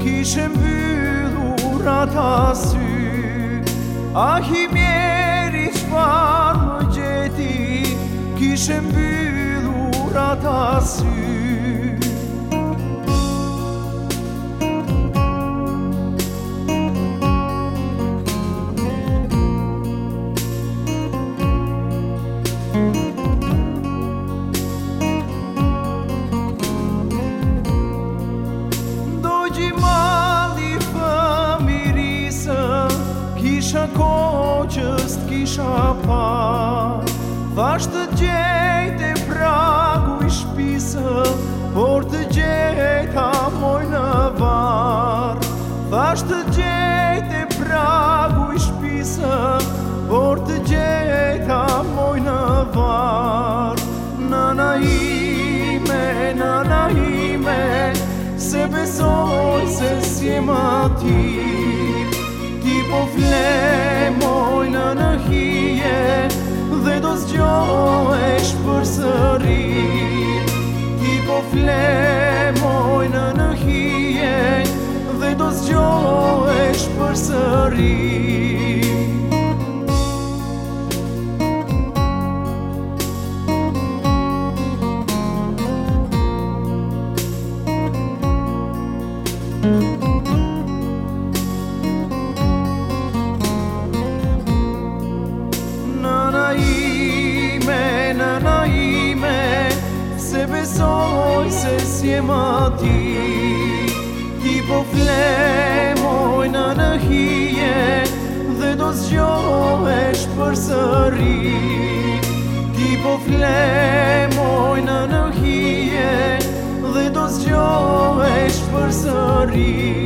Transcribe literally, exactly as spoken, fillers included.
kishe mbyllur ata sy. Ahi mjeri çfar më gjeti, kishe mbyllur ata sy. Kisha koqës t'kisha pa, thash të gjejt e pragu i shpisë, por të gjejta moj në var. Thash të gjejt e pragu i shpisë, por të gjejta moj në var. Nana ime, nana ime, se besoj se s'jem ati. Ti po fle moj në në hije, dhe do zgjohesh për sëri. Ti po fle moj në në hije, dhe do zgjohesh për sëri. Se besoj se s'jem ati. Ti po fle moj në në hije, dhe do zgjohesh për sëri. Ti po fle moj në në hije, dhe do zgjohesh për sëri.